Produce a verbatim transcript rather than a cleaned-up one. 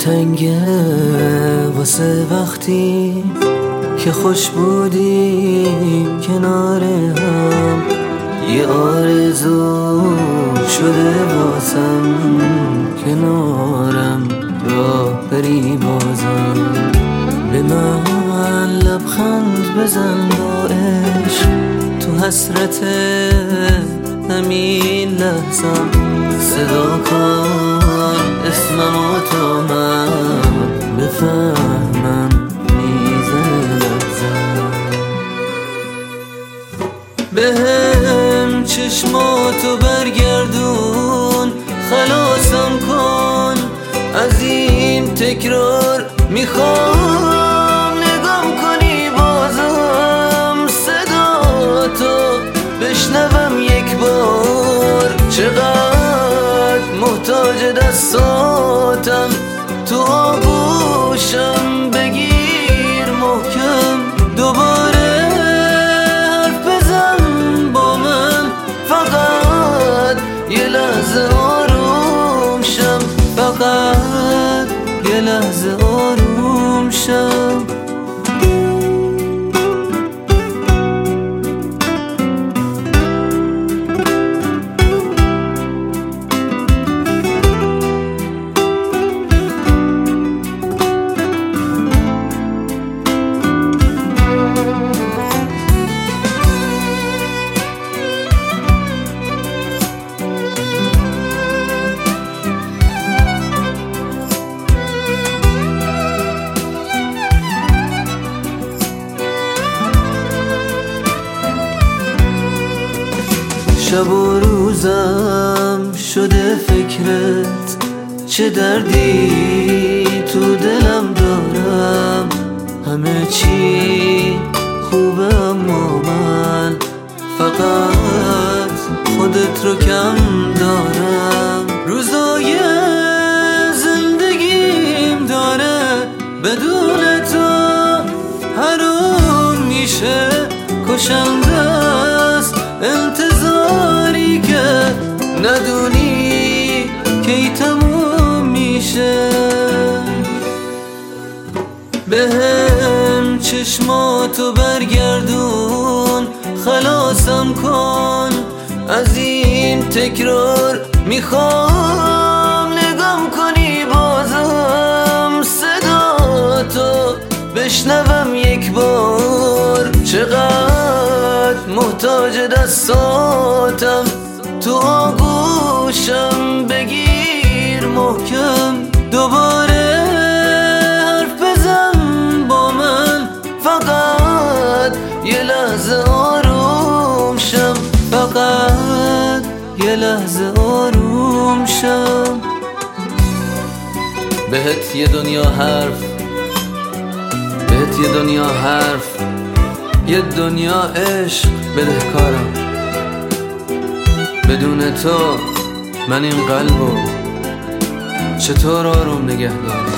تنگه واسه وقتی که خوش بودیم کنار هم. یه آرزو شده واسم کنارم راه بری بازم. به من لبخند بزن با عشق تو حسرت همین لحظم. صدا کن اسممو تا من بفهمم میزنه لحظم. بهم چشماتو برگردون خلاصم کن از این تکرار. میخوام نگام کنی بازم صدا تو بشنوم یک بار. چقدر محتاج دستاتم تو آغوشم بگیر محکم. دوباره حرف بزن با من فقط یه لحظه آروم شم. فقط یه لحظه آروم شم. شب و روزم شده فکرت، چه دردی تو دلم دارم. همه چی خوبه اما من فقط خودت رو کم دارم. روزای زندگیم داره بدون تو حروم میشه. کشنده است انتظاری که ندونی کی تموم میشه. بهم چشماتو برگردون خلاصم کن از این تکرار. میخوام نگام کنی بازم صدا تو بشنوم یک بار. چقدر محتاج دستاتم تو آغوشم بگیر محکم. دوباره حرف بزن با من فقط یه لحظه آروم شم. فقط یه لحظه آروم شم. بهت یه دنیا حرف، بهت یه دنیا حرف، یه دنیا عشق بدهکارم. بدون تو من این قلبو چطور آروم نگه دارم؟